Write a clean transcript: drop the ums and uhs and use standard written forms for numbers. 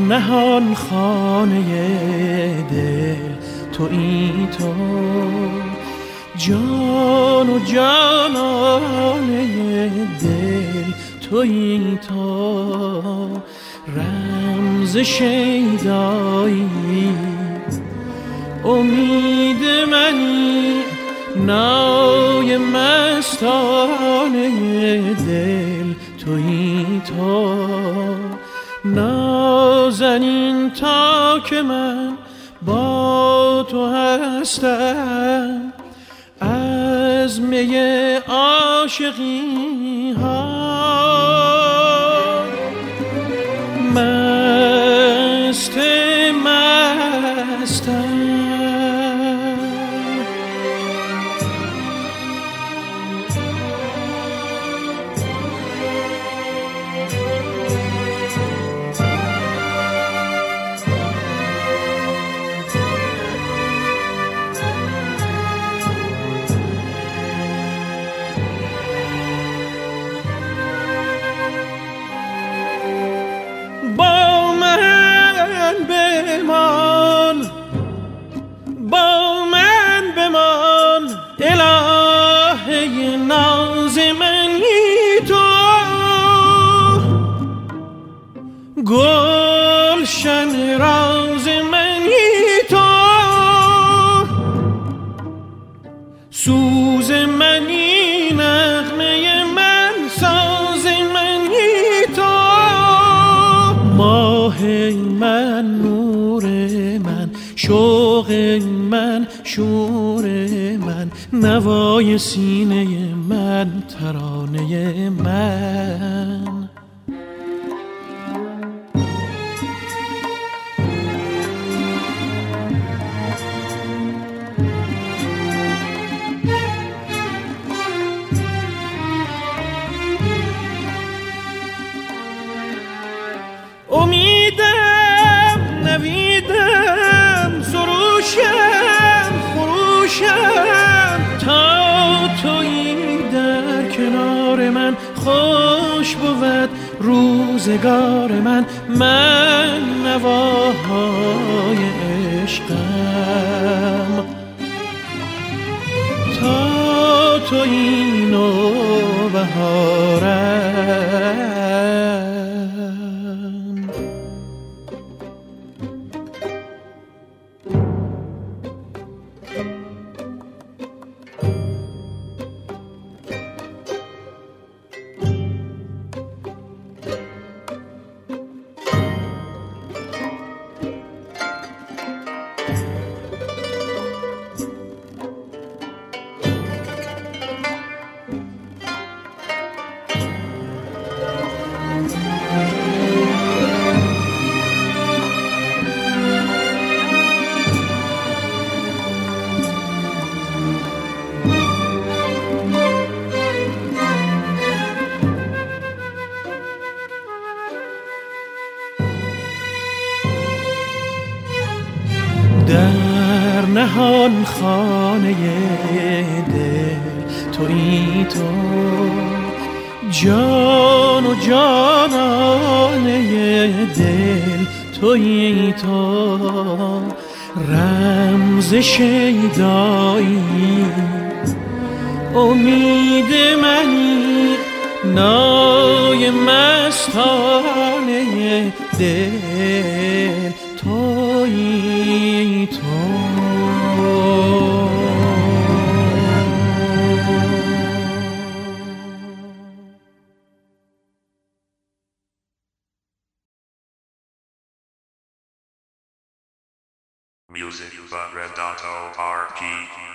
نهان خانه دل تویی تو، جان و جانانه دل تویی تو، رمز شیدایی امید منی، نای مستانه دل تویی تو، نازنین تا که من با تو هستم، از می عاشقی ها مست مستم. با من بمان الهه ناز منی تو، گلشن راز منی تو، سوز منی نغمه من ساز منی تو، ماه من نور من شوق من شور من، نوای سینه من ترانه من. امیدم نویدم سروشم خروشم، تا تویی در کنار من خوش بود روزگار من، من نواهای عشقم، تا تویی نوبهارم. در نهان خانه دل تویی تو، جان و جانانه دل تویی تو، رمز شیدایی امید منی، نای مستانه دل تویی تو. Music by Redato RP.